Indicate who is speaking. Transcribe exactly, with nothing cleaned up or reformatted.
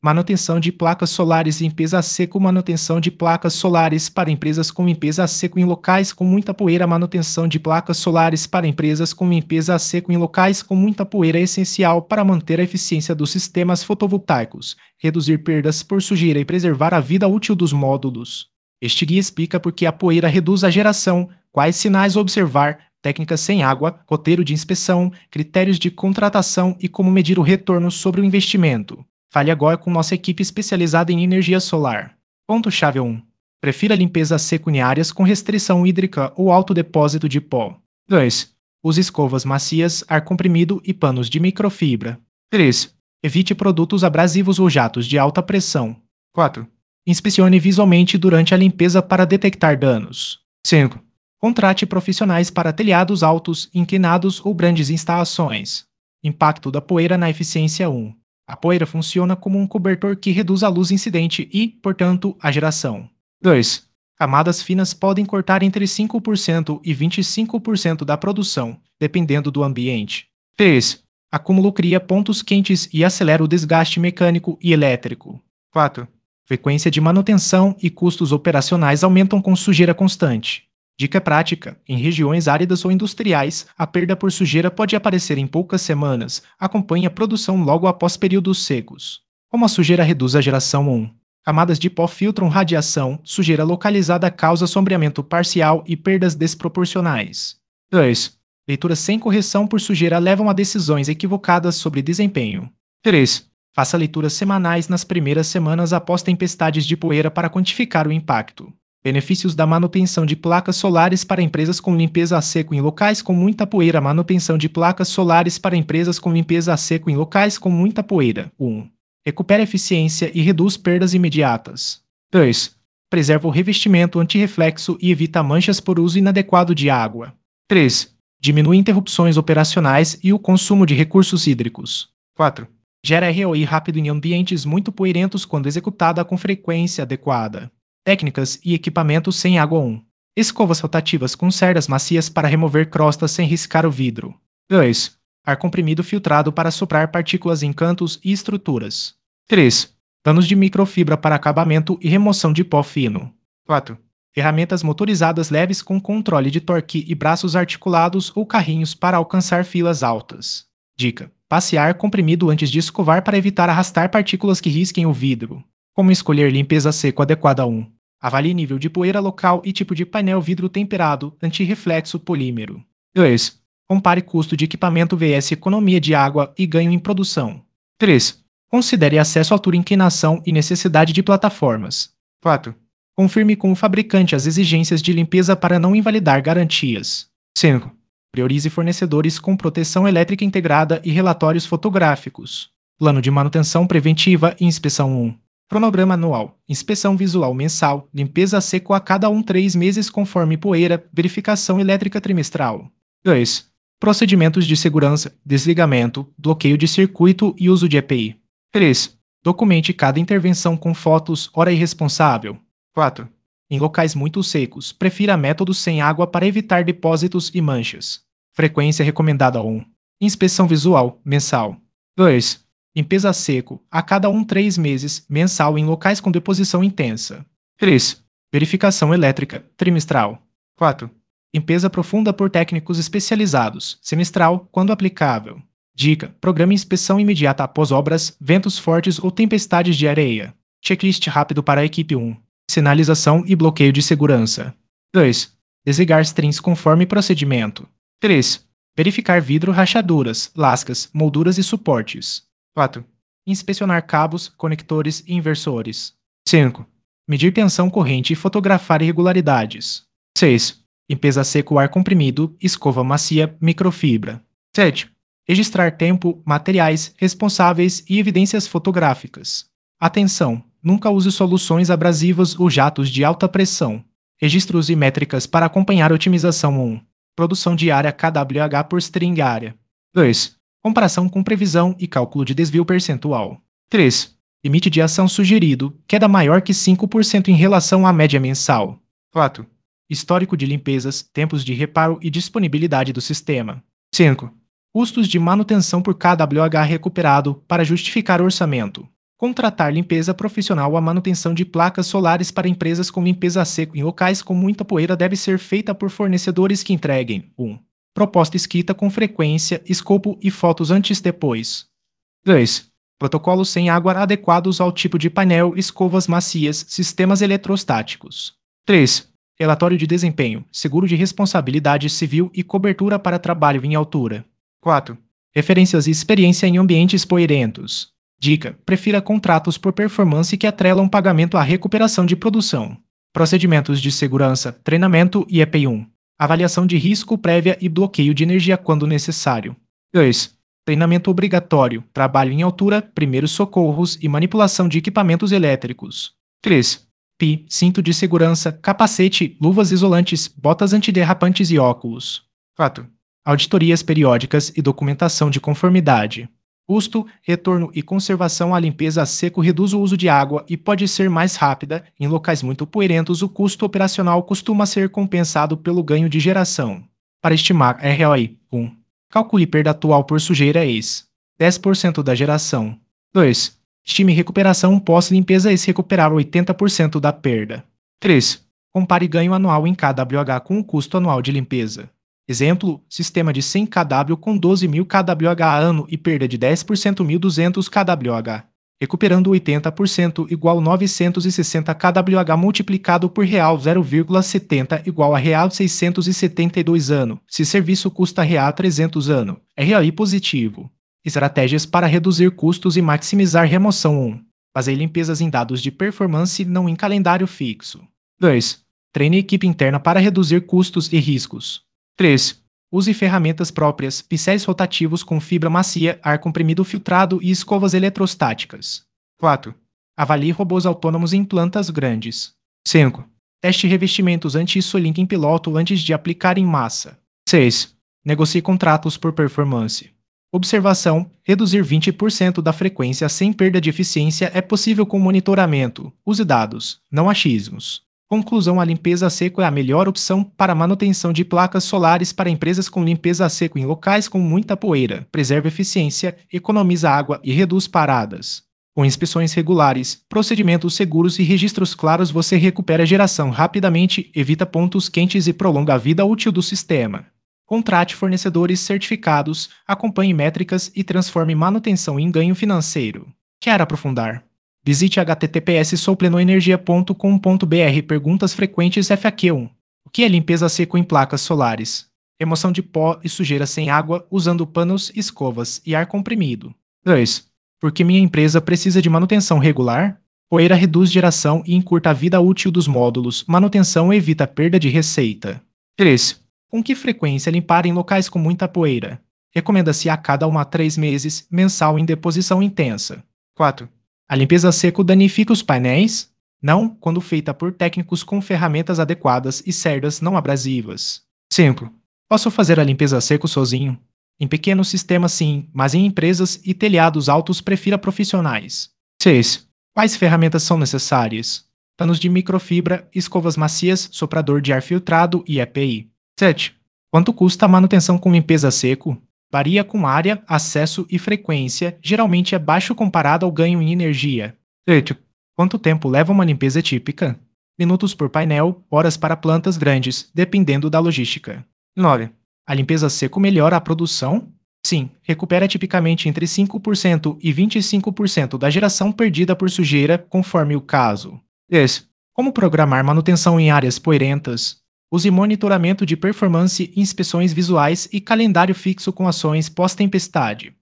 Speaker 1: Manutenção de placas solares, limpeza a seco, manutenção de placas solares para empresas com limpeza a seco em locais com muita poeira, manutenção de placas solares para empresas com limpeza a seco em locais com muita poeira é essencial para manter a eficiência dos sistemas fotovoltaicos, reduzir perdas por sujeira e preservar a vida útil dos módulos. Este guia explica por que a poeira reduz a geração, quais sinais observar, técnicas sem água, roteiro de inspeção, critérios de contratação e como medir o retorno sobre o investimento. Fale agora com nossa equipe especializada em energia solar. Ponto-chave um. Prefira limpeza a seco em áreas com restrição hídrica ou alto depósito de pó. dois. Use escovas macias, ar comprimido e panos de microfibra. três. Evite produtos abrasivos ou jatos de alta pressão. quatro. Inspecione visualmente durante a limpeza para detectar danos. cinco. Contrate profissionais para telhados altos, inclinados ou grandes instalações. Impacto da poeira na eficiência um. A poeira funciona como um cobertor que reduz a luz incidente e, portanto, a geração. dois. Camadas finas podem cortar entre cinco por cento e vinte e cinco por cento da produção, dependendo do ambiente. três. Acúmulo cria pontos quentes e acelera o desgaste mecânico e elétrico. quatro. Frequência de manutenção e custos operacionais aumentam com sujeira constante. Dica prática: em regiões áridas ou industriais, a perda por sujeira pode aparecer em poucas semanas. Acompanhe a produção logo após períodos secos. Como a sujeira reduz a geração um? Camadas de pó filtram radiação, sujeira localizada causa sombreamento parcial e perdas desproporcionais. dois. Leituras sem correção por sujeira levam a decisões equivocadas sobre desempenho. três. Faça leituras semanais nas primeiras semanas após tempestades de poeira para quantificar o impacto. Benefícios da manutenção de placas solares para empresas com limpeza a seco em locais com muita poeira. Manutenção de placas solares para empresas com limpeza a seco em locais com muita poeira. um. Recupera eficiência e reduz perdas imediatas. dois. Preserva o revestimento antirreflexo e evita manchas por uso inadequado de água. três. Diminui interrupções operacionais e o consumo de recursos hídricos. quatro. Gera R O I rápido em ambientes muito poeirentos quando executada com frequência adequada. Técnicas e equipamentos sem água um. Escovas rotativas com cerdas macias para remover crostas sem riscar o vidro. dois. Ar comprimido filtrado para soprar partículas em cantos e estruturas. três. Panos de microfibra para acabamento e remoção de pó fino. quatro. Ferramentas motorizadas leves com controle de torque e braços articulados ou carrinhos para alcançar filas altas. Dica: passe ar comprimido antes de escovar para evitar arrastar partículas que risquem o vidro. Como escolher limpeza seco adequada um? Avalie nível de poeira local e tipo de painel vidro temperado, antirreflexo polímero. dois. Compare custo de equipamento versus economia de água e ganho em produção. três. Considere acesso, altura, inclinação e necessidade de plataformas. quatro. Confirme com o fabricante as exigências de limpeza para não invalidar garantias. cinco. Priorize fornecedores com proteção elétrica integrada e relatórios fotográficos. Plano de manutenção preventiva e inspeção um. Cronograma anual, inspeção visual mensal, limpeza a seco a cada um três meses conforme poeira, verificação elétrica trimestral. dois. Procedimentos de segurança, desligamento, bloqueio de circuito e uso de E P I. três. Documente cada intervenção com fotos, hora e responsável. quatro. Em locais muito secos, prefira métodos sem água para evitar depósitos e manchas. Frequência recomendada um. Inspeção visual, mensal. dois. Limpeza a seco, a cada um três meses, mensal em locais com deposição intensa. três. Verificação elétrica, trimestral. quatro. Limpeza profunda por técnicos especializados, semestral, quando aplicável. Dica: programe inspeção imediata após obras, ventos fortes ou tempestades de areia. Checklist rápido para a equipe um. Sinalização e bloqueio de segurança. dois. Desligar strings conforme procedimento. três. Verificar vidro, rachaduras, lascas, molduras e suportes. quatro. Inspecionar cabos, conectores e inversores. cinco. Medir tensão corrente e fotografar irregularidades. seis. Limpeza a seco, ar comprimido, escova macia, microfibra. sete. Registrar tempo, materiais, responsáveis e evidências fotográficas. Atenção! Nunca use soluções abrasivas ou jatos de alta pressão. Registros e métricas para acompanhar a otimização um. Produção diária K W H por string área. dois. Comparação com previsão e cálculo de desvio percentual. três. Limite de ação sugerido, queda maior que cinco por cento em relação à média mensal. quatro. Histórico de limpezas, tempos de reparo e disponibilidade do sistema. cinco. Custos de manutenção por K W H recuperado para justificar orçamento. Contratar limpeza profissional. A manutenção de placas solares para empresas com limpeza a seco em locais com muita poeira deve ser feita por fornecedores que entreguem um proposta escrita com frequência, escopo e fotos antes e depois. dois. Protocolos sem água adequados ao tipo de painel, escovas macias, sistemas eletrostáticos. três. Relatório de desempenho, seguro de responsabilidade civil e cobertura para trabalho em altura. quatro. Referências e experiência em ambientes poeirentos. Dica: prefira contratos por performance que atrelam pagamento à recuperação de produção. Procedimentos de segurança, treinamento e E P I um. Avaliação de risco prévia e bloqueio de energia quando necessário. dois. Treinamento obrigatório, trabalho em altura, primeiros socorros e manipulação de equipamentos elétricos. três. P I, cinto de segurança, capacete, luvas isolantes, botas antiderrapantes e óculos. quatro. Auditorias periódicas e documentação de conformidade. Custo, retorno e conservação. A limpeza a seco reduz o uso de água e pode ser mais rápida. Em locais muito poeirentos, o custo operacional costuma ser compensado pelo ganho de geração. Para estimar R O I, um. Calcule perda atual por sujeira ex. dez por cento da geração. dois. Estime recuperação pós-limpeza ex recuperar oitenta por cento da perda. três. Compare ganho anual em K W H com o custo anual de limpeza. Exemplo, sistema de cem kW com doze mil kWh ano e perda de dez por cento mil e duzentos kWh. Recuperando oitenta por cento igual novecentos e sessenta kWh multiplicado por real zero vírgula setenta igual a real seiscentos e setenta e dois ano. Se serviço custa real trezentos ano. R O I positivo. Estratégias para reduzir custos e maximizar remoção. um. Baseie limpezas em dados de performance, não em calendário fixo. dois. Treine equipe interna para reduzir custos e riscos. três. Use ferramentas próprias, pincéis rotativos com fibra macia, ar comprimido filtrado e escovas eletrostáticas. quatro. Avalie robôs autônomos em plantas grandes. cinco. Teste revestimentos anti-isolinked em piloto antes de aplicar em massa. seis. Negocie contratos por performance. Observação: reduzir vinte por cento da frequência sem perda de eficiência é possível com monitoramento. Use dados, não achismos. Conclusão: a limpeza a seco é a melhor opção para manutenção de placas solares para empresas com limpeza a seco em locais com muita poeira. Preserva eficiência, economiza água e reduz paradas. Com inspeções regulares, procedimentos seguros e registros claros, você recupera a geração rapidamente, evita pontos quentes e prolonga a vida útil do sistema. Contrate fornecedores certificados, acompanhe métricas e transforme manutenção em ganho financeiro. Quer aprofundar? Visite h t t p s soplenoenergia ponto com ponto b r. Perguntas frequentes F A Q um. O que é limpeza a seco em placas solares? Remoção de pó e sujeira sem água, usando panos, escovas e ar comprimido. dois. Por que minha empresa precisa de manutenção regular? Poeira reduz geração e encurta a vida útil dos módulos. Manutenção evita perda de receita. três. Com que frequência limpar em locais com muita poeira? Recomenda-se a cada um a três meses, mensal em deposição intensa. quatro. A limpeza a seco danifica os painéis? Não, quando feita por técnicos com ferramentas adequadas e cerdas não abrasivas. cinco. Posso fazer a limpeza a seco sozinho? Em pequenos sistemas sim, mas em empresas e telhados altos prefira profissionais. seis. Quais ferramentas são necessárias? Panos de microfibra, escovas macias, soprador de ar filtrado e E P I. sete. Quanto custa a manutenção com limpeza a seco? Varia com área, acesso e frequência, geralmente é baixo comparado ao ganho em energia. oito. Quanto tempo leva uma limpeza típica? Minutos por painel, horas para plantas grandes, dependendo da logística. nove. A limpeza a seco melhora a produção? Sim, recupera tipicamente entre cinco por cento e vinte e cinco por cento da geração perdida por sujeira, conforme o caso. dez. Como programar manutenção em áreas poeirentas? Use monitoramento de performance, inspeções visuais e calendário fixo com ações pós-tempestade.